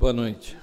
Boa noite.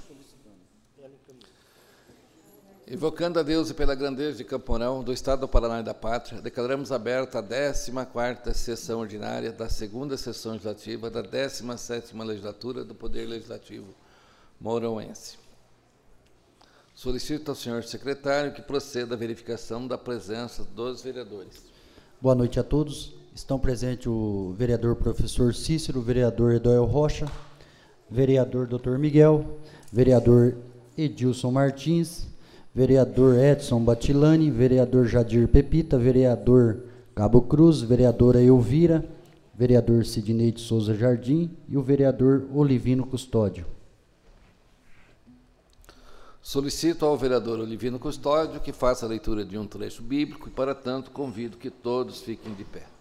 Invocando a Deus e pela grandeza de Campo Mourão, do Estado do Paraná e da Pátria, declaramos aberta a 14ª sessão ordinária da 2ª sessão legislativa da 17ª legislatura do Poder Legislativo mouronense. Solicito ao senhor secretário que proceda à verificação da presença dos vereadores. Boa noite a todos. Estão presentes o vereador professor Cícero, o vereador Edoel Rocha, vereador Dr. Miguel, vereador Edilson Martins, vereador Edson Batilani, vereador Jadir Pepita, vereador Cabo Cruz, vereadora Elvira, vereador Sidney de Souza Jardim e o vereador Olivino Custódio. Solicito ao vereador Olivino Custódio que faça a leitura de um trecho bíblico e, para tanto, convido que todos fiquem de pé.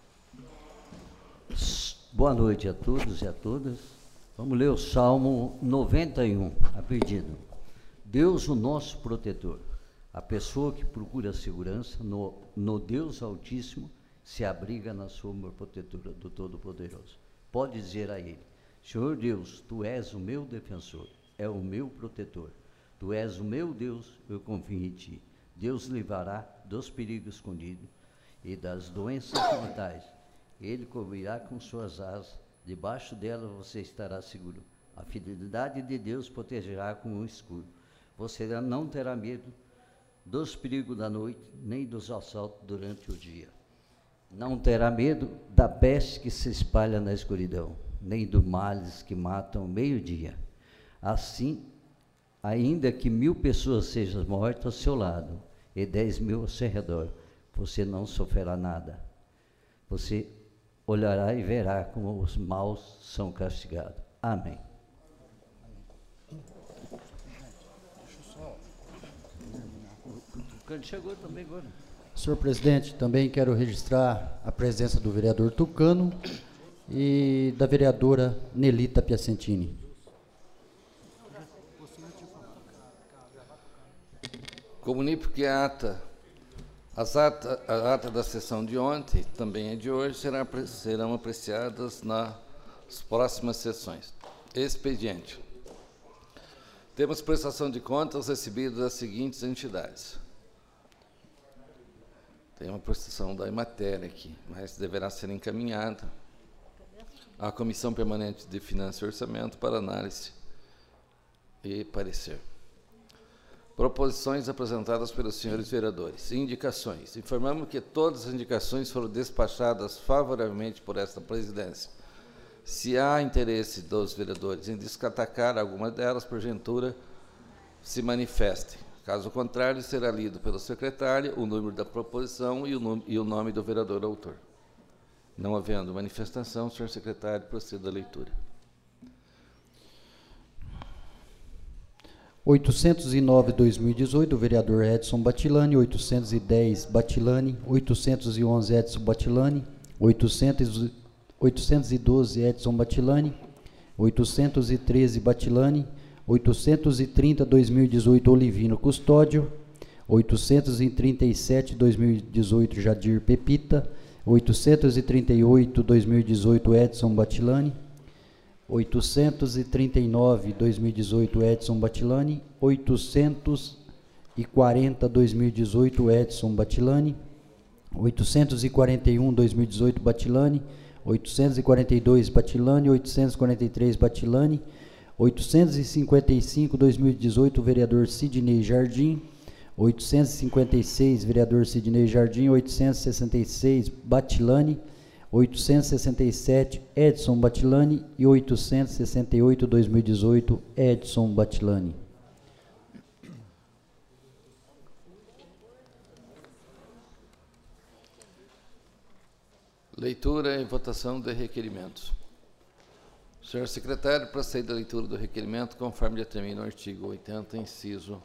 Boa noite a todos e a todas. Vamos ler o Salmo 91, a pedido. Deus, o nosso protetor, a pessoa que procura a segurança no Deus Altíssimo, se abriga na sombra protetora do Todo-Poderoso. Pode dizer a ele: Senhor Deus, tu és o meu defensor, é o meu protetor. Tu és o meu Deus, eu confio em ti. Deus livrará dos perigos escondidos e das doenças mortais. Ele cobrirá com suas asas, debaixo dela você estará seguro. A fidelidade de Deus protegerá com o escudo. Você não terá medo dos perigos da noite, nem dos assaltos durante o dia. Não terá medo da peste que se espalha na escuridão, nem dos males que matam ao meio-dia. Assim, ainda que 1000 pessoas sejam mortas ao seu lado e 10.000 ao seu redor, você não sofrerá nada. Você olhará e verá como os maus são castigados. Amém. O chegou também agora. Senhor presidente, também quero registrar a presença do vereador Tucano e da vereadora Nelita Piacentini. Comunico que a ata da sessão de ontem, também é de hoje, serão apreciadas nas próximas sessões. Expediente. Temos prestação de contas recebida das seguintes entidades. Tem uma prestação da Emater aqui, mas deverá ser encaminhada à Comissão Permanente de Finanças e Orçamento para análise e parecer. Proposições apresentadas pelos senhores vereadores. Indicações. Informamos que todas as indicações foram despachadas favoravelmente por esta presidência. Se há interesse dos vereadores em descatacar alguma delas, porventura, se manifestem. Caso contrário, será lido pelo secretário o número da proposição e o nome do vereador autor. Não havendo manifestação, senhor secretário, proceda à leitura. 809/2018, o vereador Edson Batilani. 810, Batilani. 811, Edson Batilani. 812, Edson Batilani. 813, Batilani. 830/2018, Olivino Custódio. 837/2018, Jadir Pepita. 838/2018, Edson Batilani. 839/2018, Edson Batilani. 840/2018, Edson Batilani. 841/2018, Batilani. 842, Batilani. 843, Batilani. 855/2018, vereador Sidney Jardim. 856, vereador Sidney Jardim. 866, Batilani. 867, Edson Batilani. E 868/2018, Edson Batilani. Leitura e votação de requerimentos. Senhor secretário, procede a leitura do requerimento conforme determina o artigo 80, inciso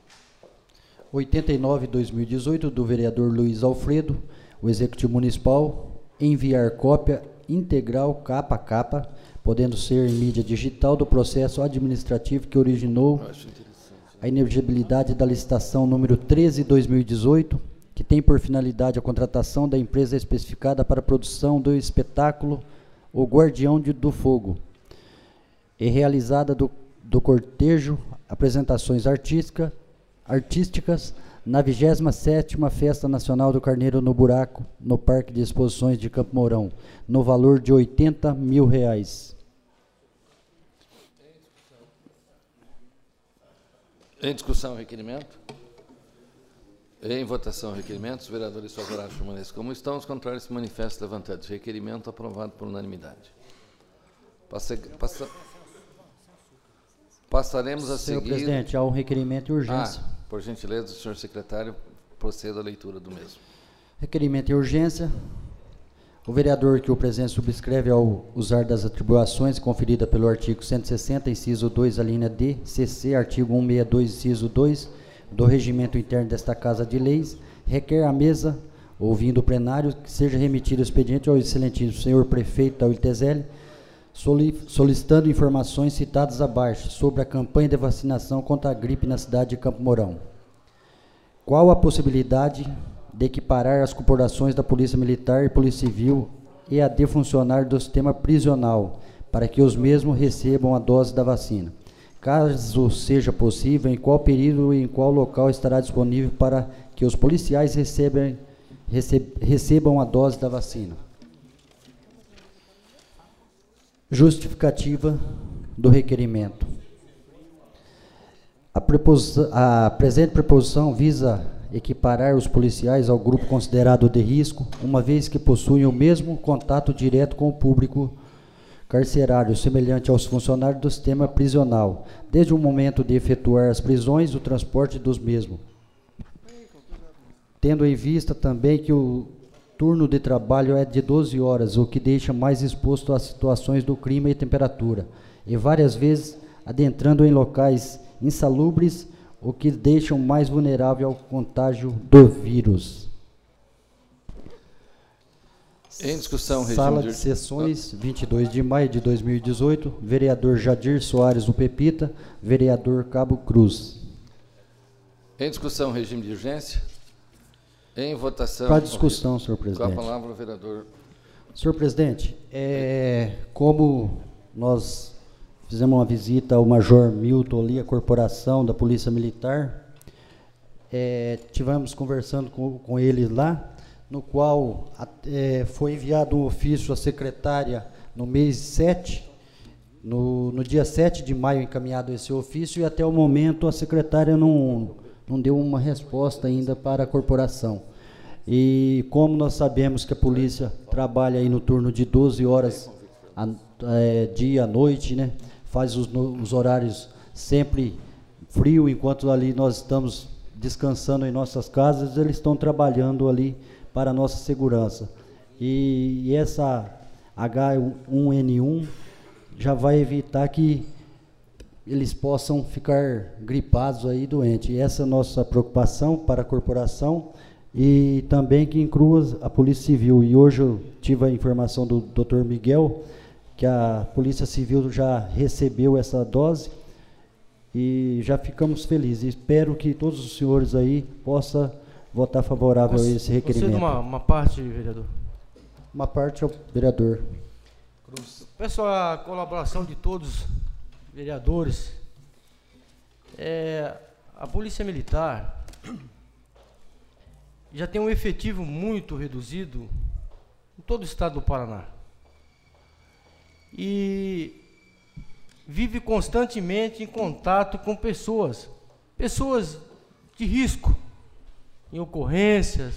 89/2018, do vereador Luiz Alfredo, o Executivo Municipal enviar cópia integral capa a capa, podendo ser em mídia digital, do processo administrativo que originou a inexigibilidade da licitação número 13/2018, que tem por finalidade a contratação da empresa especificada para a produção do espetáculo O Guardião do Fogo, e realizada do cortejo, apresentações artísticas na 27ª Festa Nacional do Carneiro no Buraco, no Parque de Exposições de Campo Mourão, no valor de R$80 mil. Em discussão o requerimento? Em votação o requerimento. Os vereadores favoráveis permaneçam como estão, os contrários se manifestam levantados. Requerimento aprovado por unanimidade. Passaremos a seguir... Senhor presidente, há um requerimento de urgência. Por gentileza, senhor secretário, proceda à leitura do mesmo. Requerimento de urgência. O vereador que o presente subscreve ao usar das atribuições conferidas pelo artigo 160, inciso 2, a linha D, CC, artigo 162, inciso 2, do regimento interno desta Casa de Leis, requer à mesa, ouvindo o plenário, que seja remetido o expediente ao excelentíssimo senhor prefeito Tauli Tezelli, solicitando informações citadas abaixo sobre a campanha de vacinação contra a gripe na cidade de Campo Mourão. Qual a possibilidade de equiparar as corporações da Polícia Militar e Polícia Civil e a de funcionários do sistema prisional, para que os mesmos recebam a dose da vacina? Caso seja possível, em qual período e em qual local estará disponível para que os policiais recebam a dose da vacina? Justificativa do requerimento. A presente proposição visa equiparar os policiais ao grupo considerado de risco, uma vez que possuem o mesmo contato direto com o público carcerário, semelhante aos funcionários do sistema prisional, desde o momento de efetuar as prisões e o transporte dos mesmos. Tendo em vista também que o turno de trabalho é de 12 horas, o que deixa mais exposto às situações do clima e temperatura, e várias vezes adentrando em locais insalubres, o que deixam mais vulnerável ao contágio do vírus. Em discussão, Sala de sessões, 22 de maio de 2018, vereador Jadir Soares do Pepita, vereador Cabo Cruz. Em discussão, regime de urgência. Em votação... Para discussão, senhor presidente. Com a palavra, o vereador. Senhor presidente, como nós fizemos uma visita ao Major Milton ali, a corporação da Polícia Militar, tivemos conversando com ele lá, no qual foi enviado um ofício à secretária no mês 7, no dia 7 de maio encaminhado esse ofício, e até o momento a secretária não deu uma resposta ainda para a corporação. E como nós sabemos que a polícia trabalha aí no turno de 12 horas, dia à noite, né? Faz os horários sempre frio, enquanto ali nós estamos descansando em nossas casas, eles estão trabalhando ali para a nossa segurança. E essa H1N1 já vai evitar que eles possam ficar gripados aí, doentes. E essa é a nossa preocupação para a corporação, e também que inclua a Polícia Civil. E hoje eu tive a informação do Dr. Miguel, que a Polícia Civil já recebeu essa dose, e já ficamos felizes. Espero que todos os senhores aí possam votar favorável a esse requerimento. Uma parte, vereador. Uma parte ao vereador. Peço a colaboração de todos os vereadores. A Polícia Militar já tem um efetivo muito reduzido em todo o estado do Paraná. E vive constantemente em contato com pessoas de risco, em ocorrências,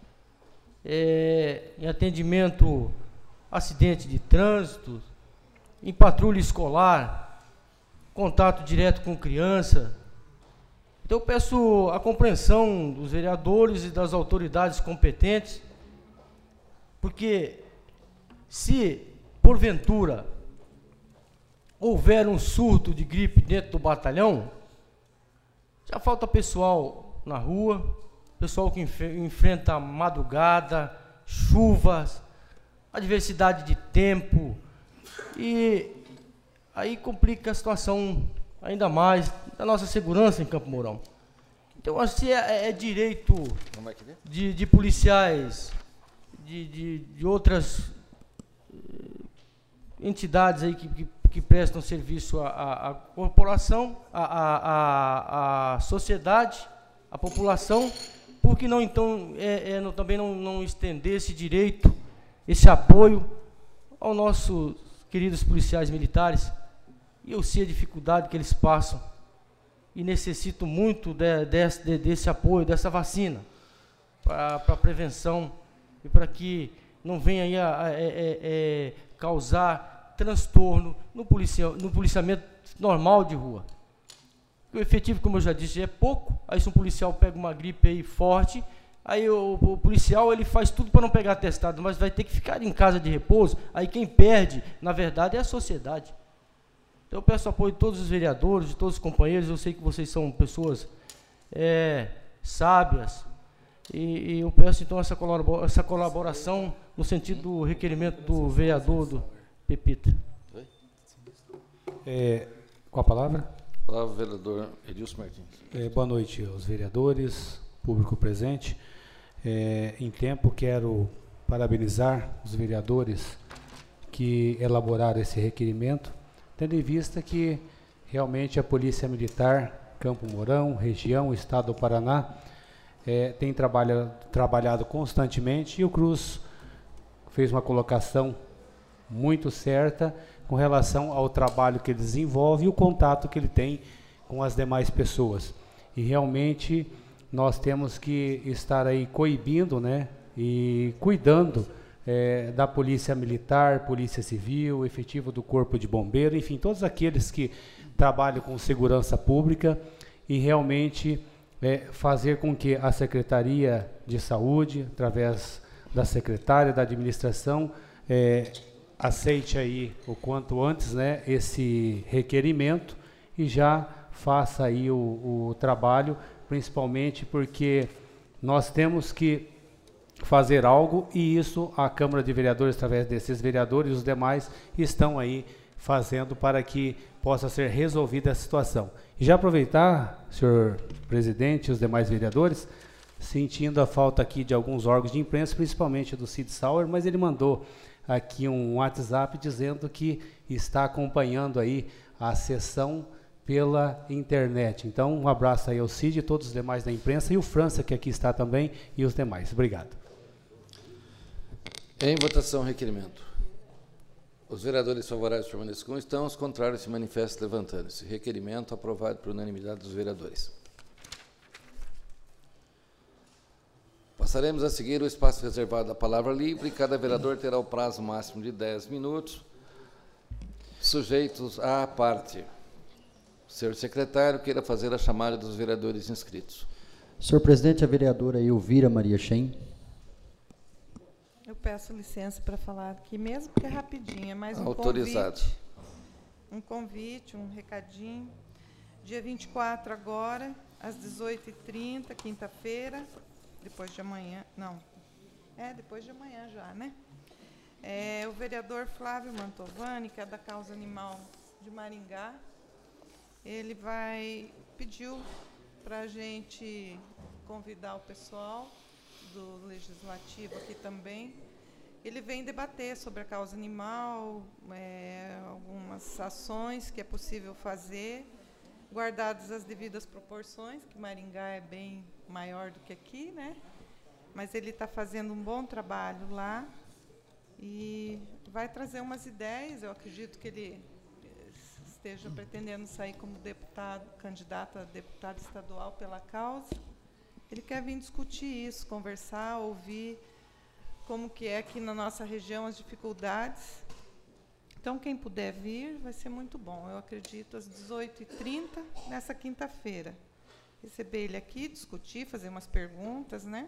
em atendimento a acidente de trânsito, em patrulha escolar, contato direto com criança. Então eu peço a compreensão dos vereadores e das autoridades competentes, porque se porventura houver um surto de gripe dentro do batalhão, já falta pessoal na rua, pessoal que enfrenta madrugada, chuvas, adversidade de tempo, e aí complica a situação ainda mais da nossa segurança em Campo Mourão. Então, assim, é direito de policiais, de outras entidades aí que porque prestam serviço à corporação, à sociedade, à população, porque não então também não estender esse direito, esse apoio aos nossos queridos policiais militares. E eu sei a dificuldade que eles passam e necessito muito desse apoio, dessa vacina para a prevenção e para que não venha aí a causar transtorno no policiamento normal de rua. O efetivo, como eu já disse, é pouco. Aí se um policial pega uma gripe aí forte, aí o policial ele faz tudo para não pegar atestado, mas vai ter que ficar em casa de repouso. Aí quem perde, na verdade, é a sociedade. Então eu peço apoio de todos os vereadores, de todos os companheiros. Eu sei que vocês são pessoas sábias. E eu peço então essa colaboração no sentido do requerimento do vereador do Pepita. Com a palavra? Palavra, vereador Edilson Martins. Boa noite aos vereadores, público presente. Em tempo, quero parabenizar os vereadores que elaboraram esse requerimento, tendo em vista que realmente a Polícia Militar, Campo Mourão, região, Estado do Paraná, tem trabalhado constantemente, e o Cruz fez uma colocação muito certa com relação ao trabalho que ele desenvolve e o contato que ele tem com as demais pessoas. E realmente nós temos que estar aí coibindo, né, e cuidando da Polícia Militar, Polícia Civil, efetivo do Corpo de Bombeiro, enfim, todos aqueles que trabalham com segurança pública, e realmente fazer com que a Secretaria de Saúde, através da secretária da administração, aceite aí o quanto antes, né, esse requerimento e já faça aí o trabalho, principalmente porque nós temos que fazer algo, e isso a Câmara de Vereadores, através desses vereadores e os demais, estão aí fazendo para que possa ser resolvida a situação. E já aproveitar, senhor presidente e os demais vereadores, sentindo a falta aqui de alguns órgãos de imprensa, principalmente do Cid Sauer, mas ele mandou aqui um WhatsApp dizendo que está acompanhando aí a sessão pela internet. Então, um abraço aí ao Cid e todos os demais da imprensa, e o França, que aqui está também, e os demais. Obrigado. Em votação, requerimento. Os vereadores favoráveis permaneçam como estão, os contrários se manifestam levantando-se. Requerimento aprovado por unanimidade dos vereadores. Passaremos a seguir o espaço reservado à palavra livre. Cada vereador terá o prazo máximo de 10 minutos, sujeitos à parte. Senhor secretário, queira fazer a chamada dos vereadores inscritos. Senhor presidente, a vereadora Elvira Maria Shen. Eu peço licença para falar aqui, mesmo que é rapidinho, é mais autorizado. Um convite, um recadinho. Dia 24 agora, às 18h30, quinta-feira, depois de amanhã, não, depois de amanhã já, né? O vereador Flávio Mantovani, que é da Causa Animal de Maringá, ele pediu para a gente convidar o pessoal do Legislativo aqui também. Ele vem debater sobre a causa animal, algumas ações que é possível fazer, guardadas as devidas proporções, que Maringá é bem maior do que aqui, né? Mas ele está fazendo um bom trabalho lá e vai trazer umas ideias. Eu acredito que ele esteja pretendendo sair como candidato a deputado estadual pela causa. Ele quer vir discutir isso, conversar, ouvir como que é aqui na nossa região as dificuldades. Então, quem puder vir, vai ser muito bom. Eu acredito às 18h30, nessa quinta-feira. Receber ele aqui, discutir, fazer umas perguntas, né?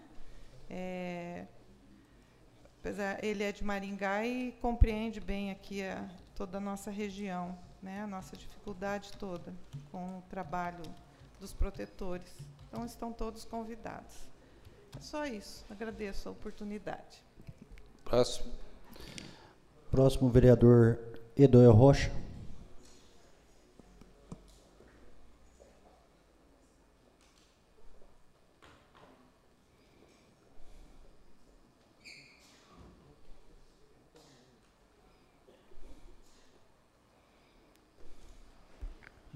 Ele é de Maringá e compreende bem aqui toda a nossa região, né? A nossa dificuldade toda com o trabalho dos protetores. Então, estão todos convidados. É só isso. Agradeço a oportunidade. Próximo. Próximo, vereador Edoel Rocha.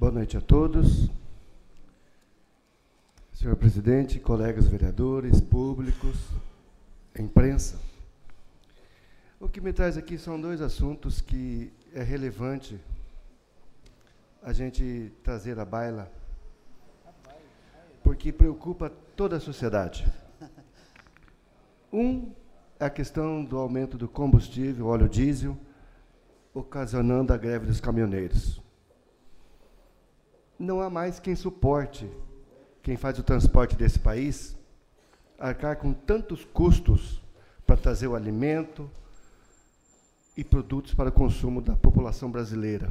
Boa noite a todos. Senhor presidente, colegas vereadores, públicos, imprensa. O que me traz aqui são dois assuntos que é relevante a gente trazer à baila, porque preocupa toda a sociedade. Um é a questão do aumento do combustível, óleo diesel, ocasionando a greve dos caminhoneiros. Não há mais quem suporte, quem faz o transporte desse país, arcar com tantos custos para trazer o alimento e produtos para o consumo da população brasileira.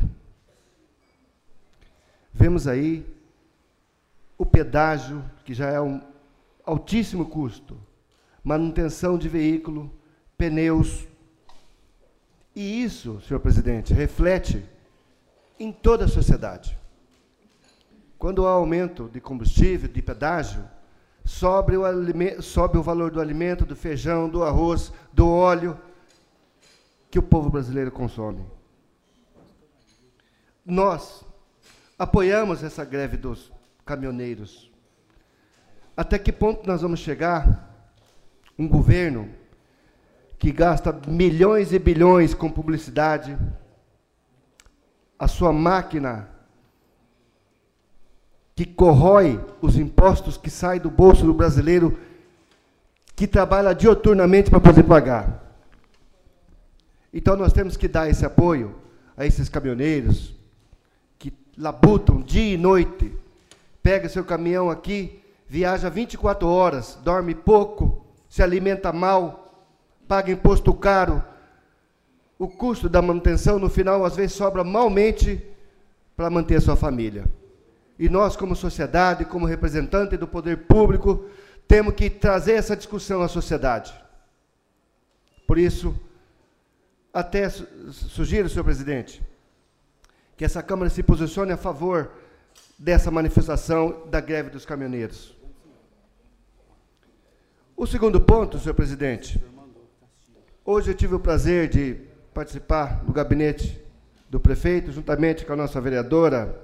Vemos aí o pedágio, que já é um altíssimo custo, manutenção de veículo, pneus. E isso, senhor presidente, reflete em toda a sociedade. Quando há aumento de combustível, de pedágio, sobe o valor do alimento, do feijão, do arroz, do óleo que o povo brasileiro consome. Nós apoiamos essa greve dos caminhoneiros. Até que ponto nós vamos chegar? Um governo que gasta milhões e bilhões com publicidade, a sua máquina que corrói os impostos que saem do bolso do brasileiro, que trabalha diuturnamente para poder pagar. Então, nós temos que dar esse apoio a esses caminhoneiros que labutam dia e noite, pega seu caminhão aqui, viaja 24 horas, dorme pouco, se alimenta mal, paga imposto caro. O custo da manutenção, no final, às vezes, sobra malmente para manter a sua família. E nós, como sociedade, como representante do poder público, temos que trazer essa discussão à sociedade. Por isso, até sugiro, senhor presidente, que essa Câmara se posicione a favor dessa manifestação da greve dos caminhoneiros. O segundo ponto, senhor presidente, hoje eu tive o prazer de participar do gabinete do prefeito, juntamente com a nossa vereadora,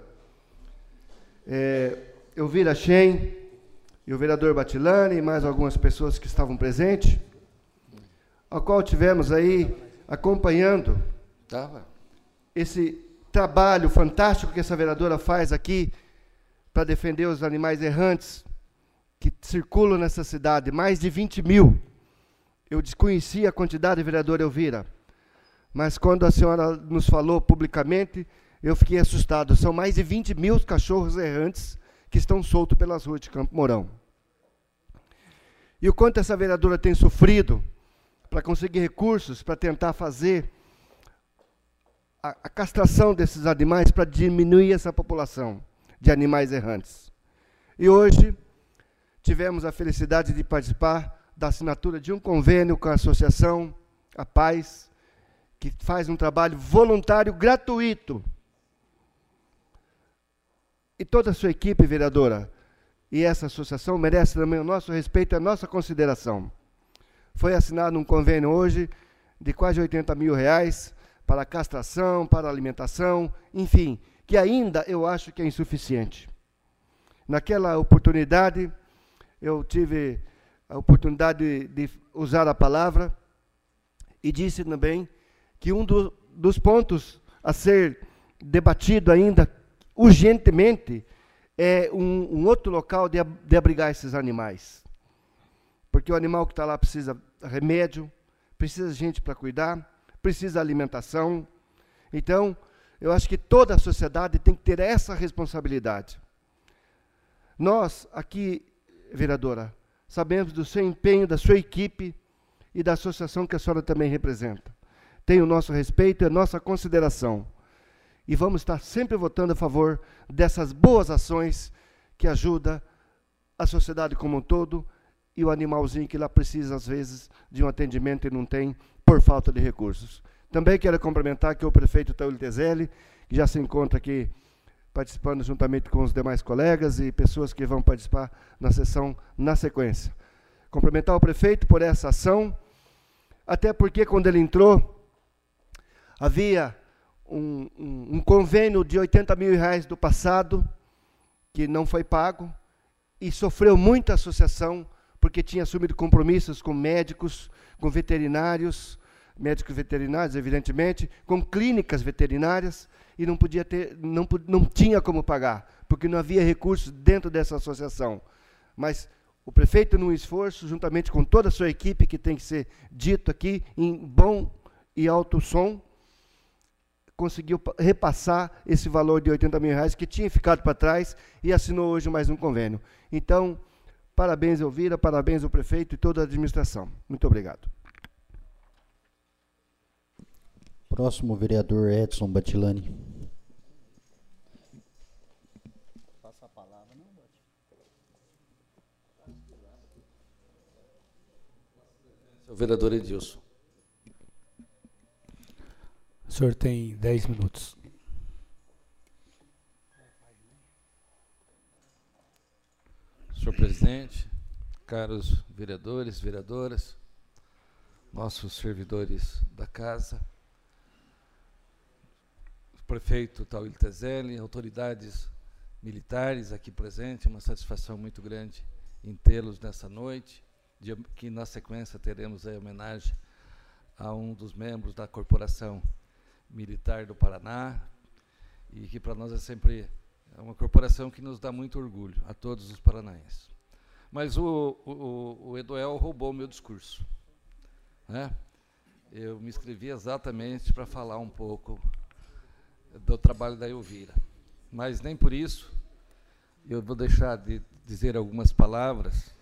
Elvira Shen, e o vereador Batilani, e mais algumas pessoas que estavam presentes, ao qual tivemos aí acompanhando esse trabalho fantástico que essa vereadora faz aqui para defender os animais errantes que circulam nessa cidade, mais de 20 mil. Eu desconhecia a quantidade, vereadora Elvira, mas quando a senhora nos falou publicamente, eu fiquei assustado. São mais de 20 mil cachorros errantes que estão soltos pelas ruas de Campo Mourão. E o quanto essa vereadora tem sofrido para conseguir recursos, para tentar fazer a castração desses animais, para diminuir essa população de animais errantes. E hoje tivemos a felicidade de participar da assinatura de um convênio com a Associação A Paz, que faz um trabalho voluntário gratuito. E toda a sua equipe, vereadora, e essa associação merece também o nosso respeito e a nossa consideração. Foi assinado um convênio hoje de quase R$80 mil para castração, para alimentação, enfim, que ainda eu acho que é insuficiente. Naquela oportunidade, eu tive a oportunidade de usar a palavra e disse também que um dos pontos a ser debatido ainda urgentemente é um outro local de abrigar esses animais. Porque o animal que está lá precisa de remédio, precisa de gente para cuidar, precisa de alimentação. Então, eu acho que toda a sociedade tem que ter essa responsabilidade. Nós, aqui, vereadora, sabemos do seu empenho, da sua equipe e da associação que a senhora também representa. Tem o nosso respeito e a nossa consideração. E vamos estar sempre votando a favor dessas boas ações que ajudam a sociedade como um todo e o animalzinho que lá precisa, às vezes, de um atendimento e não tem por falta de recursos. Também quero cumprimentar aqui o prefeito Teúlio Tezelli, que já se encontra aqui participando juntamente com os demais colegas e pessoas que vão participar na sessão na sequência. Cumprimentar o prefeito por essa ação, até porque quando ele entrou, havia um convênio de R$80 mil do passado, que não foi pago, e sofreu muito a associação, porque tinha assumido compromissos com médicos, com veterinários, médicos veterinários, evidentemente, com clínicas veterinárias, e não podia ter, não tinha como pagar, porque não havia recursos dentro dessa associação. Mas o prefeito, num esforço, juntamente com toda a sua equipe, que tem que ser dito aqui, em bom e alto som, conseguiu repassar esse valor de R$80 mil que tinha ficado para trás e assinou hoje mais um convênio. Então, parabéns, Elvira, parabéns ao prefeito e toda a administração. Muito obrigado. Próximo, vereador Edson Batilani. Passa a palavra, não, Senhor vereador Edilson. O senhor tem 10 minutos. Senhor presidente, caros vereadores, vereadoras, nossos servidores da casa, o prefeito Tauílio Tezelli, autoridades militares aqui presentes, é uma satisfação muito grande em tê-los nessa noite, que na sequência teremos a homenagem a um dos membros da Corporação Militar do Paraná, e que para nós é sempre uma corporação que nos dá muito orgulho, a todos os paranaenses. Mas o Edoel roubou o meu discurso, né? Eu me inscrevi exatamente para falar um pouco do trabalho da Elvira, mas nem por isso eu vou deixar de dizer algumas palavras,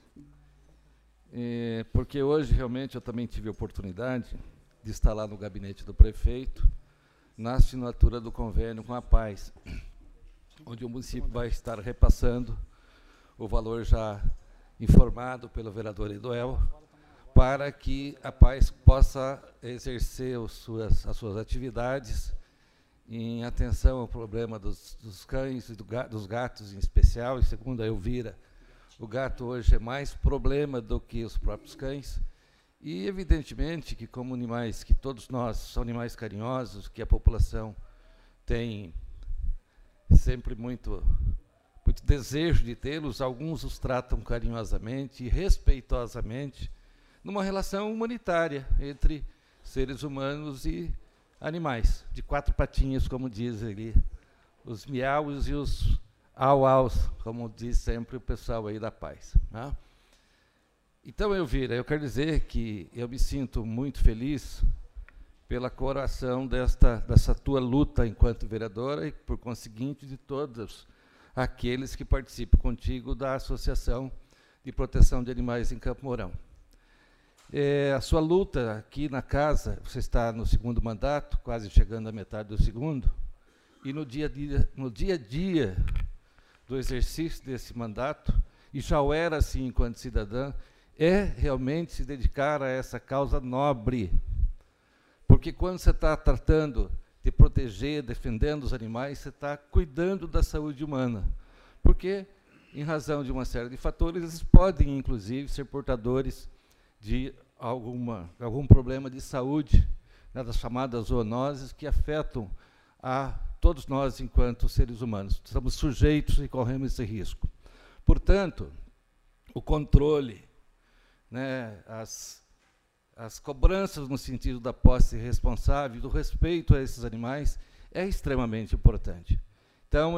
porque hoje realmente eu também tive a oportunidade de estar lá no gabinete do prefeito, na assinatura do convênio com a Paz, onde o município vai estar repassando o valor já informado pelo vereador Edoel, para que a Paz possa exercer as suas atividades em atenção ao problema dos cães e dos gatos em especial, e segundo a Elvira, o gato hoje é mais problema do que os próprios cães, e evidentemente que como animais, que todos nós são animais carinhosos, que a população tem sempre muito desejo de tê-los, alguns os tratam carinhosamente e respeitosamente, numa relação humanitária entre seres humanos e animais, de quatro patinhas, como diz ali, os miaus e os au-aus, como diz sempre o pessoal aí da Paz, né? Então, Elvira, eu quero dizer que eu me sinto muito feliz pela coração dessa tua luta enquanto vereadora e, por conseguinte, de todos aqueles que participam contigo da Associação de Proteção de Animais em Campo Mourão. A sua luta aqui na casa, você está no segundo mandato, quase chegando à metade do segundo, e no dia a dia do exercício desse mandato, e já o era assim enquanto cidadã, é realmente se dedicar a essa causa nobre. Porque quando você está tratando de proteger, defendendo os animais, você está cuidando da saúde humana. Porque, em razão de uma série de fatores, eles podem, inclusive, ser portadores de algum problema de saúde, né, das chamadas zoonoses, que afetam a todos nós enquanto seres humanos. Estamos sujeitos e corremos esse risco. Portanto, o controle, né, as cobranças no sentido da posse responsável, do respeito a esses animais, é extremamente importante. Então,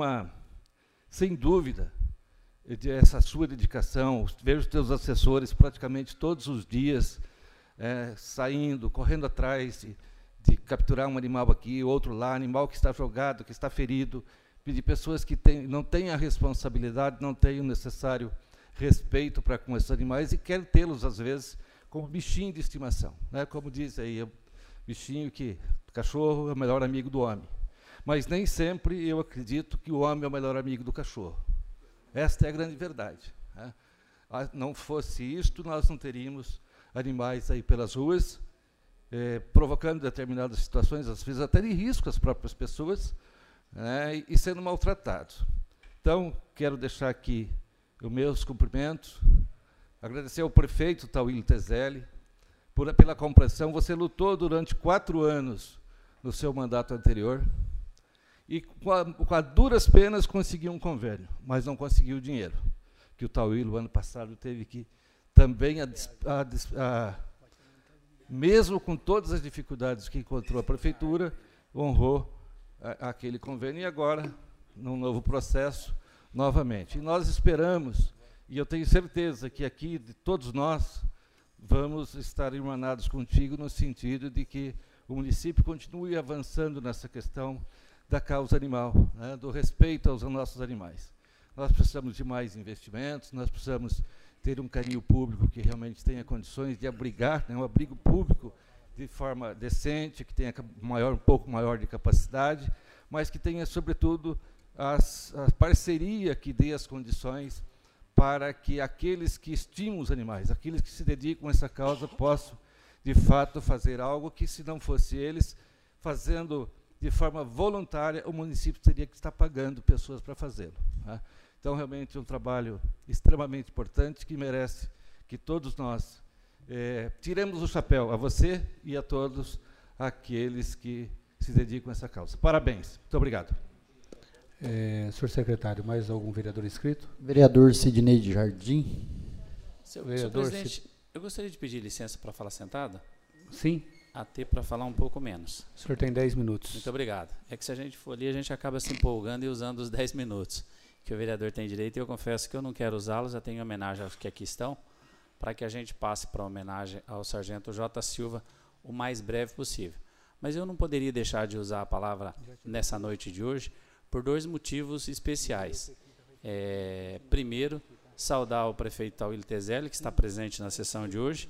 sem dúvida, essa sua dedicação, vejo os teus assessores praticamente todos os dias, saindo, correndo atrás de capturar um animal aqui, outro lá, animal que está jogado, que está ferido, de pessoas que não têm a responsabilidade, não têm o necessário respeito para com esses animais e querem tê-los, às vezes, como bichinho de estimação, né? Como diz aí, bichinho cachorro é o melhor amigo do homem. Mas nem sempre eu acredito que o homem é o melhor amigo do cachorro. Esta é a grande verdade, né? Não fosse isto, nós não teríamos animais aí pelas ruas, provocando determinadas situações, às vezes até de risco às próprias pessoas, né, e sendo maltratados. Então, quero deixar aqui os meus cumprimentos, agradecer ao prefeito Tauílio Tezelli pela compreensão. Você lutou durante 4 anos no seu mandato anterior, e com a duras penas conseguiu um convênio, mas não conseguiu o dinheiro, que o Tauílo, ano passado, teve que também, mesmo com todas as dificuldades que encontrou a prefeitura, honrou aquele convênio, e agora, num novo processo, novamente. E nós esperamos, e eu tenho certeza que aqui, de todos nós, vamos estar irmanados contigo no sentido de que o município continue avançando nessa questão da causa animal, né, do respeito aos nossos animais. Nós precisamos de mais investimentos, nós precisamos ter um canil público que realmente tenha condições de abrigar, né, um abrigo público de forma decente, que tenha um pouco maior de capacidade, mas que tenha, sobretudo, a parceria que dê as condições para que aqueles que estimam os animais, aqueles que se dedicam a essa causa, possam, de fato, fazer algo que, se não fosse eles, fazendo de forma voluntária, o município teria que estar pagando pessoas para fazê-lo, né? Então, realmente, é um trabalho extremamente importante que merece que todos nós tiremos o chapéu a você e a todos aqueles que se dedicam a essa causa. Parabéns. Muito obrigado. Senhor secretário, mais algum vereador inscrito? Vereador Sidney de Jardim. Senhor presidente, eu gostaria de pedir licença para falar sentado. Sim. Até para falar um pouco menos. O senhor tem 10 minutos. Muito obrigado. É que se a gente for ali, a gente acaba se empolgando e usando os 10 minutos que o vereador tem direito, e eu confesso que eu não quero usá-los, já tenho homenagem aos que aqui estão, para que a gente passe para a homenagem ao sargento J. Silva o mais breve possível. Mas eu não poderia deixar de usar a palavra nessa noite de hoje por dois motivos especiais. Primeiro, saudar o prefeito Tauílo Tezelli, que está presente na sessão de hoje,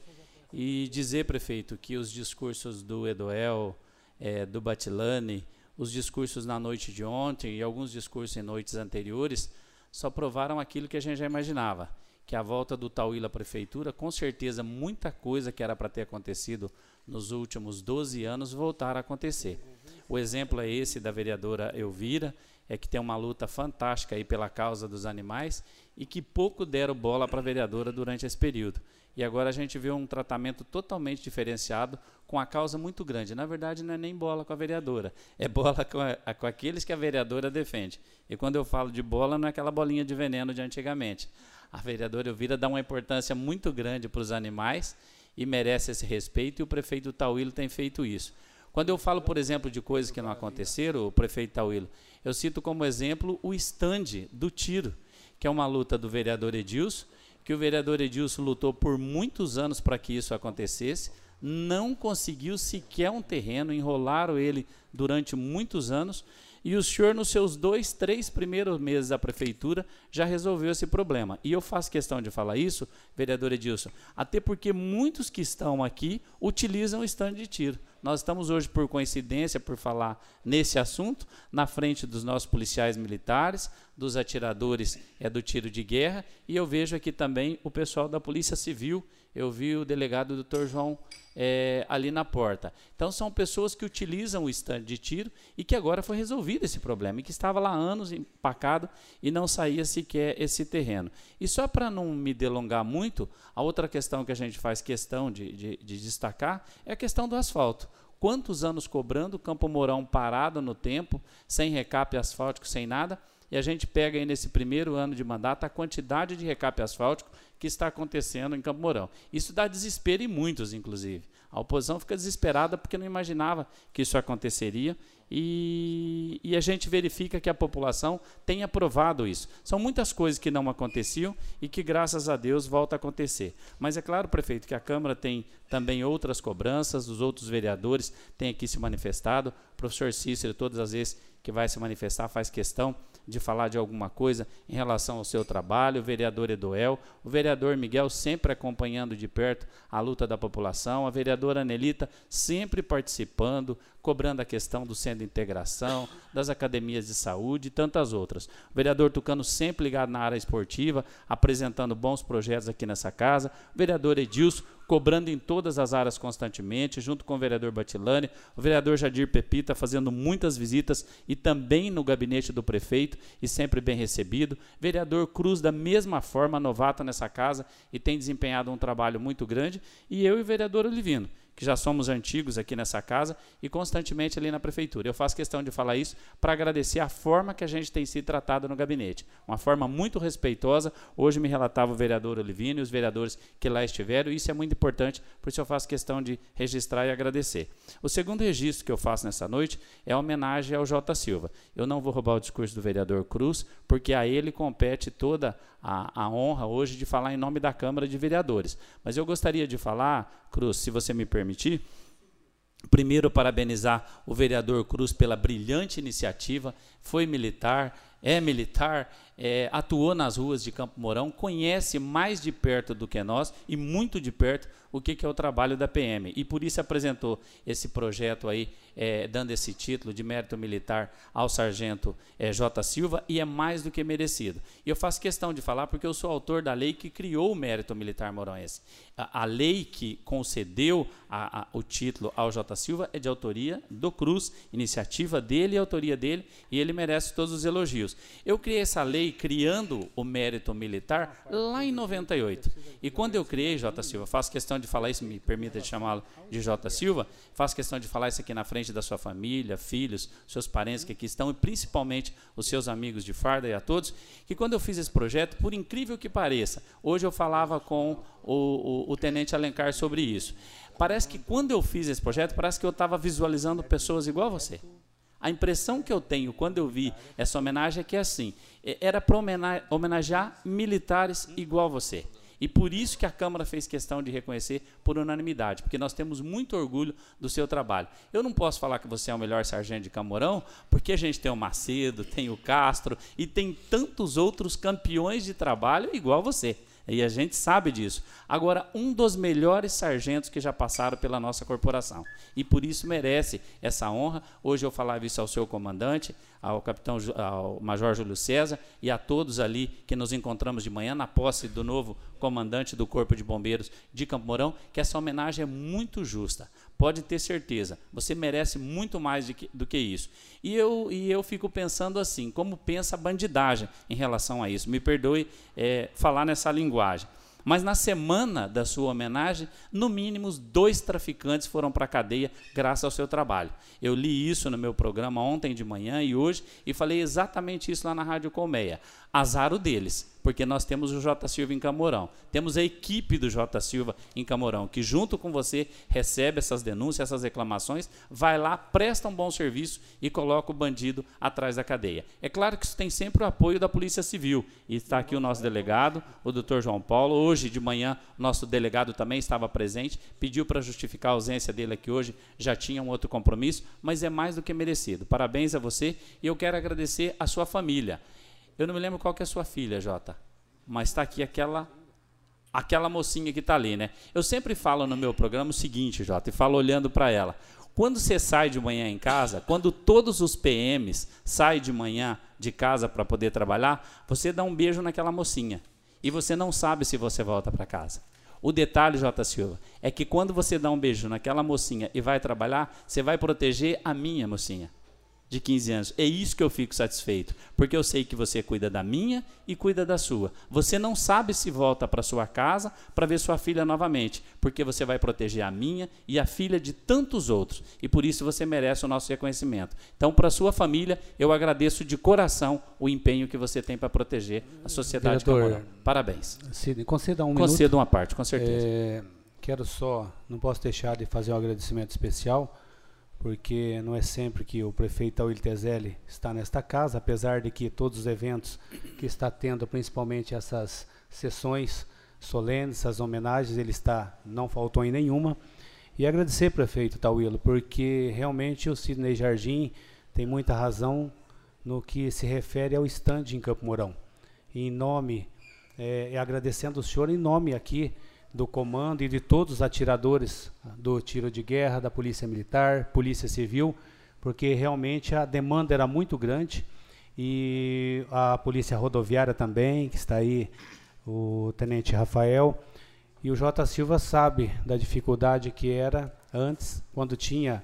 e dizer, prefeito, que os discursos do Edoel, do Batilani, os discursos na noite de ontem e alguns discursos em noites anteriores só provaram aquilo que a gente já imaginava, que a volta do Tauílo à prefeitura, com certeza muita coisa que era para ter acontecido nos últimos 12 anos voltar a acontecer. O exemplo é esse da vereadora Elvira, que tem uma luta fantástica aí pela causa dos animais e que pouco deram bola para a vereadora durante esse período. E agora a gente vê um tratamento totalmente diferenciado com a causa muito grande. Na verdade, não é nem bola com a vereadora, é bola com aqueles que a vereadora defende. E quando eu falo de bola, não é aquela bolinha de veneno de antigamente. A vereadora Elvira dá uma importância muito grande para os animais e merece esse respeito, e o prefeito Tauílo tem feito isso. Quando eu falo, por exemplo, de coisas que não aconteceram, o prefeito Tauílo, eu cito como exemplo o estande do tiro, que é uma luta do vereador Edilson, que o vereador Edilson lutou por muitos anos para que isso acontecesse, não conseguiu sequer um terreno, enrolaram ele durante muitos anos, e o senhor, nos seus 2, 3 primeiros meses da prefeitura, já resolveu esse problema. E eu faço questão de falar isso, vereador Edilson, até porque muitos que estão aqui utilizam o estande de tiro. Nós estamos hoje, por coincidência, por falar nesse assunto, na frente dos nossos policiais militares, dos atiradores do tiro de guerra, e eu vejo aqui também o pessoal da Polícia Civil. Eu vi o delegado Dr. João ali na porta. Então, são pessoas que utilizam o estande de tiro e que agora foi resolvido esse problema, e que estava lá há anos empacado e não saía sequer esse terreno. E só para não me delongar muito, a outra questão que a gente faz questão de destacar é a questão do asfalto. Quantos anos cobrando, Campo Mourão parado no tempo, sem recape asfáltico, sem nada, e a gente pega aí nesse primeiro ano de mandato a quantidade de recape asfáltico que está acontecendo em Campo Mourão. Isso dá desespero em muitos, inclusive. A oposição fica desesperada porque não imaginava que isso aconteceria, e a gente verifica que a população tem aprovado isso. São muitas coisas que não aconteciam e que, graças a Deus, volta a acontecer. Mas é claro, prefeito, que a Câmara tem também outras cobranças, os outros vereadores têm aqui se manifestado. O professor Cícero, todas as vezes que vai se manifestar, faz questão de falar de alguma coisa em relação ao seu trabalho, o vereador Edoel, o vereador Miguel sempre acompanhando de perto a luta da população, a vereadora Anelita sempre participando, cobrando a questão do centro de integração, das academias de saúde e tantas outras. O vereador Tucano sempre ligado na área esportiva, apresentando bons projetos aqui nessa casa, o vereador Edilson cobrando em todas as áreas constantemente, junto com o vereador Batilani, o vereador Jadir Pepita fazendo muitas visitas e também no gabinete do prefeito e sempre bem recebido, vereador Cruz da mesma forma, novato nessa casa e tem desempenhado um trabalho muito grande, e eu e o vereador Olivino, que já somos antigos aqui nessa casa e constantemente ali na prefeitura. Eu faço questão de falar isso para agradecer a forma que a gente tem sido tratado no gabinete. Uma forma muito respeitosa. Hoje me relatava o vereador Olivino e os vereadores que lá estiveram, e isso é muito importante, por isso eu faço questão de registrar e agradecer. O segundo registro que eu faço nessa noite é a homenagem ao Jota Silva. Eu não vou roubar o discurso do vereador Cruz, porque a ele compete toda a honra hoje de falar em nome da Câmara de Vereadores. Mas eu gostaria de falar, Cruz, se você me permitir, primeiro parabenizar o vereador Cruz pela brilhante iniciativa, foi militar, atuou nas ruas de Campo Mourão, conhece mais de perto do que nós e muito de perto o que é o trabalho da PM. E por isso apresentou esse projeto aí, dando esse título de mérito militar ao sargento Jota Silva, e é mais do que merecido. E eu faço questão de falar porque eu sou autor da lei que criou o mérito militar moronense. A lei que concedeu o título ao Jota Silva é de autoria do Cruz, iniciativa dele e autoria dele, e ele merece todos os elogios. Eu criei essa lei criando o mérito militar lá em 98. E quando eu criei, Jota Silva, faço questão de falar isso, me permita de chamá-lo de Jota Silva, faço questão de falar isso aqui na frente da sua família, filhos, seus parentes que aqui estão, e principalmente os seus amigos de farda, e a todos, que quando eu fiz esse projeto, por incrível que pareça, hoje eu falava com o tenente Alencar sobre isso. Parece que quando eu fiz esse projeto, parece que eu estava visualizando pessoas igual a você. A impressão que eu tenho quando eu vi essa homenagem é que é assim, era para homenagear militares igual a você. E por isso que a Câmara fez questão de reconhecer por unanimidade, porque nós temos muito orgulho do seu trabalho. Eu não posso falar que você é o melhor sargento de Campo Mourão, porque a gente tem o Macedo, tem o Castro e tem tantos outros campeões de trabalho igual a você. E a gente sabe disso. Agora, um dos melhores sargentos que já passaram pela nossa corporação. E por isso merece essa honra. Hoje eu falava isso ao seu comandante, ao Major Júlio César e a todos ali que nos encontramos de manhã na posse do novo comandante do Corpo de Bombeiros de Campo Mourão, que essa homenagem é muito justa. Pode ter certeza, você merece muito mais do que isso. E eu fico pensando assim, como pensa a bandidagem em relação a isso. Me perdoe falar nessa linguagem. Mas na semana da sua homenagem, no mínimo 2 traficantes foram para a cadeia graças ao seu trabalho. Eu li isso no meu programa ontem de manhã e hoje e falei exatamente isso lá na Rádio Colmeia. Azar o deles, porque nós temos o Jota Silva em Campo Mourão. Temos a equipe do Jota Silva em Campo Mourão, que junto com você recebe essas denúncias, essas reclamações, vai lá, presta um bom serviço e coloca o bandido atrás da cadeia. É claro que isso tem sempre o apoio da Polícia Civil. E está aqui o nosso delegado, o Dr. João Paulo. Hoje de manhã, nosso delegado também estava presente, pediu para justificar a ausência dele aqui hoje, já tinha um outro compromisso, mas é mais do que merecido. Parabéns a você e eu quero agradecer a sua família. Eu não me lembro qual que é a sua filha, Jota, mas está aqui aquela mocinha que está ali, né? Eu sempre falo no meu programa o seguinte, Jota, e falo olhando para ela. Quando você sai de manhã em casa, quando todos os PMs saem de manhã de casa para poder trabalhar, você dá um beijo naquela mocinha. E você não sabe se você volta para casa. O detalhe, Jota Silva, é que quando você dá um beijo naquela mocinha e vai trabalhar, você vai proteger a minha mocinha de 15 anos. É isso que eu fico satisfeito, porque eu sei que você cuida da minha e cuida da sua. Você não sabe se volta para sua casa para ver sua filha novamente, porque você vai proteger a minha e a filha de tantos outros, e por isso você merece o nosso reconhecimento. Então, para a sua família, eu agradeço de coração o empenho que você tem para proteger a sociedade de Campo Mourão. Parabéns. Sidney, conceda minuto. Conceda uma parte, com certeza. Não posso deixar de fazer um agradecimento especial, porque não é sempre que o prefeito Auílio Tezelli está nesta casa, apesar de que todos os eventos que está tendo, principalmente essas sessões solenes, essas homenagens, ele não faltou em nenhuma. E agradecer, prefeito Tauílo, porque realmente o Sidney Jardim tem muita razão no que se refere ao estande em Campo Mourão. E em nome, agradecendo o senhor em nome aqui do comando e de todos os atiradores do tiro de guerra, da Polícia Militar, Polícia Civil, porque realmente a demanda era muito grande, e a Polícia Rodoviária também, que está aí, o Tenente Rafael, e o Jota Silva sabe da dificuldade que era antes, quando tinha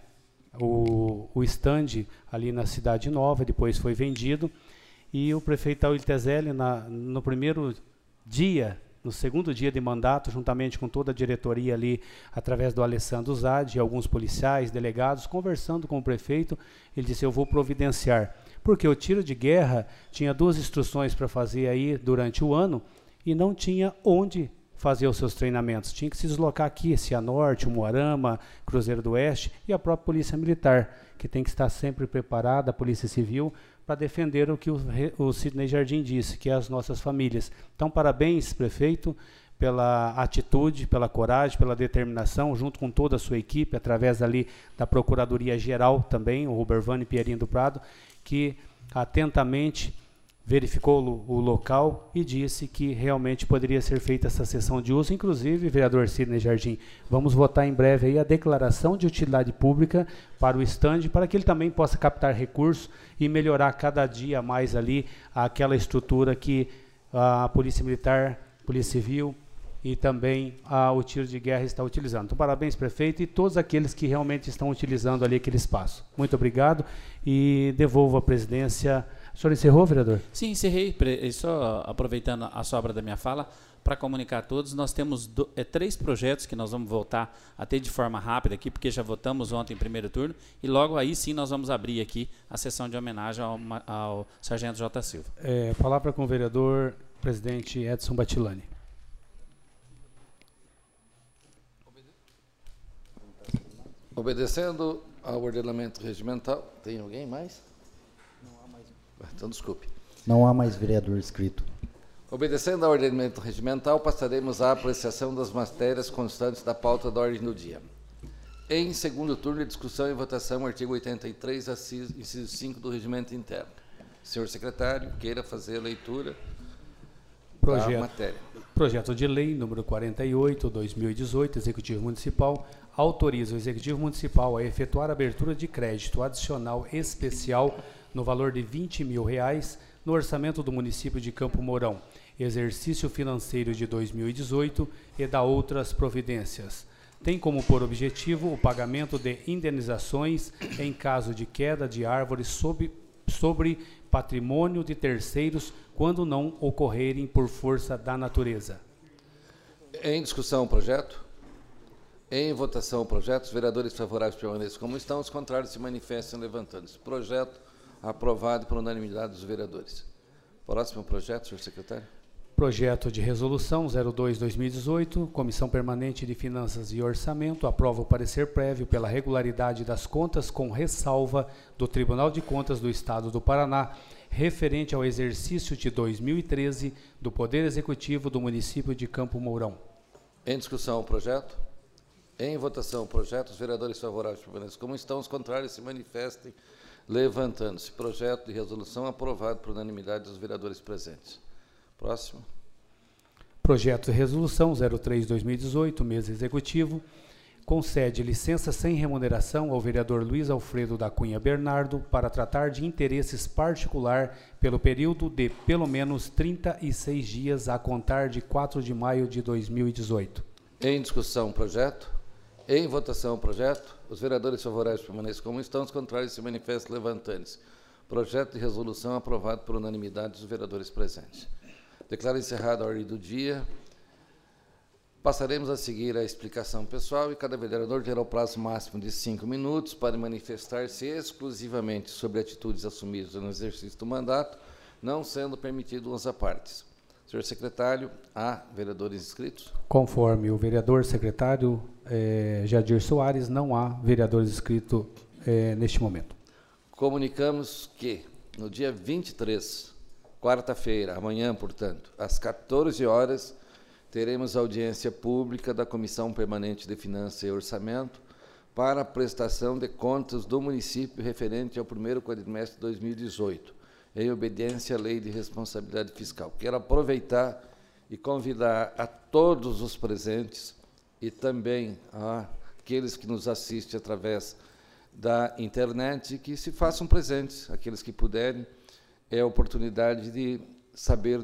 o estande ali na Cidade Nova, depois foi vendido, e o prefeito Auílio Tezelli, no primeiro dia no segundo dia de mandato, juntamente com toda a diretoria ali, através do Alessandro Zadi, alguns policiais, delegados, conversando com o prefeito, ele disse, eu vou providenciar. Porque o tiro de guerra tinha 2 instruções para fazer aí durante o ano e não tinha onde fazer os seus treinamentos. Tinha que se deslocar aqui, Cianorte, Umuarama, Cruzeiro do Oeste e a própria Polícia Militar, que tem que estar sempre preparada, a Polícia Civil, para defender o que o Sidney Jardim disse, que é as nossas famílias. Então, parabéns, prefeito, pela atitude, pela coragem, pela determinação, junto com toda a sua equipe, através ali da Procuradoria-Geral também, o Robervani Pierinho do Prado, que atentamente verificou o local e disse que realmente poderia ser feita essa cessão de uso. Inclusive, vereador Sidney Jardim, vamos votar em breve aí a declaração de utilidade pública para o estande, para que ele também possa captar recursos e melhorar cada dia mais ali aquela estrutura que a Polícia Militar, Polícia Civil e também o tiro de guerra está utilizando. Então, parabéns, prefeito, e todos aqueles que realmente estão utilizando ali aquele espaço. Muito obrigado e devolvo a presidência. O senhor encerrou, vereador? Sim, encerrei. Só aproveitando a sobra da minha fala, para comunicar a todos, nós temos 3 projetos que nós vamos voltar a ter de forma rápida aqui, porque já votamos ontem em primeiro turno, e logo aí sim nós vamos abrir aqui a sessão de homenagem ao Sargento J. Silva. Palavra com o vereador, presidente Edson Batilani. Obedecendo ao ordenamento regimental, tem alguém mais? Não há mais. Então, desculpe. Não há mais vereador inscrito. Obedecendo ao ordenamento regimental, passaremos à apreciação das matérias constantes da pauta da ordem do dia. Em segundo turno de discussão e votação, artigo 83, inciso 5 do regimento interno. Senhor secretário, queira fazer a leitura da matéria. Projeto de lei número 48/2018, Executivo Municipal, autoriza o Executivo Municipal a efetuar a abertura de crédito adicional especial no valor de R$20.000 no orçamento do município de Campo Mourão, exercício financeiro de 2018 e da outras providências. Tem como por objetivo o pagamento de indenizações em caso de queda de árvores sobre patrimônio de terceiros quando não ocorrerem por força da natureza. Em discussão o projeto? Em votação o projeto, os vereadores favoráveis permaneçam como estão, os contrários se manifestem levantando-se. Projeto aprovado por unanimidade dos vereadores. Próximo projeto, senhor secretário. Projeto de resolução 02/2018, Comissão Permanente de Finanças e Orçamento aprova o parecer prévio pela regularidade das contas com ressalva do Tribunal de Contas do Estado do Paraná, referente ao exercício de 2013 do Poder Executivo do município de Campo Mourão. Em discussão o projeto? Em votação o projeto, os vereadores favoráveis permaneçam como estão, os contrários se manifestem levantando-se. Projeto de resolução aprovado por unanimidade dos vereadores presentes. Próximo. Projeto de resolução 03/2018, mesa executivo, concede licença sem remuneração ao vereador Luiz Alfredo da Cunha Bernardo para tratar de interesses particular pelo período de pelo menos 36 dias a contar de 4 de maio de 2018. Em discussão o projeto? Em votação o projeto, os vereadores favoráveis permaneçam como estão, os contrários se manifestam levantando-se. Projeto de resolução aprovado por unanimidade dos vereadores presentes. Declaro encerrada a ordem do dia. Passaremos a seguir a explicação pessoal e cada vereador terá o prazo máximo de 5 minutos para manifestar-se exclusivamente sobre atitudes assumidas no exercício do mandato, não sendo permitido umas apartes. Senhor secretário, há vereadores inscritos? Conforme o vereador secretário Jadir Soares, não há vereadores inscritos neste momento. Comunicamos que no dia 23, quarta-feira, amanhã, portanto, às 14 horas, teremos audiência pública da Comissão Permanente de Finanças e Orçamento para a prestação de contas do município referente ao primeiro quadrimestre de 2018, em obediência à Lei de Responsabilidade Fiscal. Quero aproveitar e convidar a todos os presentes e também aqueles que nos assistem através da internet que se façam presentes, aqueles que puderem. É a oportunidade de saber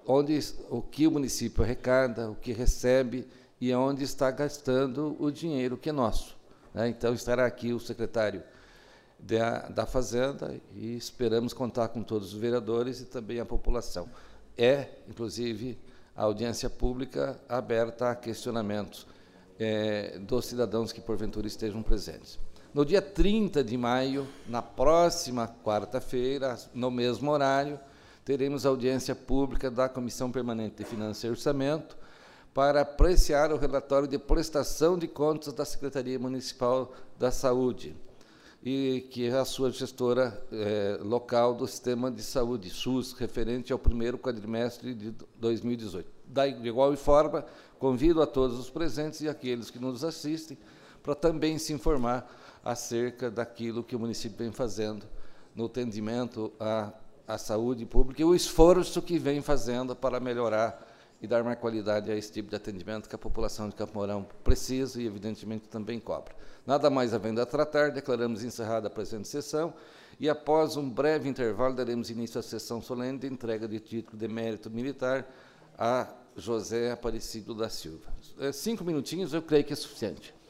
o que o município arrecada, o que recebe e onde está gastando o dinheiro que é nosso, né? Então, estará aqui o secretário da Fazenda e esperamos contar com todos os vereadores e também a população. Inclusive, a audiência pública aberta a questionamentos dos cidadãos que, porventura, estejam presentes. No dia 30 de maio, na próxima quarta-feira, no mesmo horário, teremos audiência pública da Comissão Permanente de Finanças e Orçamento para apreciar o relatório de prestação de contas da Secretaria Municipal da Saúde, e que é a sua gestora local do Sistema de Saúde, SUS, referente ao primeiro quadrimestre de 2018. De igual forma, convido a todos os presentes e aqueles que nos assistem para também se informar acerca daquilo que o município vem fazendo no atendimento à saúde pública e o esforço que vem fazendo para melhorar e dar mais qualidade a esse tipo de atendimento que a população de Campo Mourão precisa e, evidentemente, também cobra. Nada mais havendo a tratar, declaramos encerrada a presente sessão e, após um breve intervalo, daremos início à sessão solene de entrega de título de mérito militar a José Aparecido da Silva. 5 minutinhos, eu creio que é suficiente.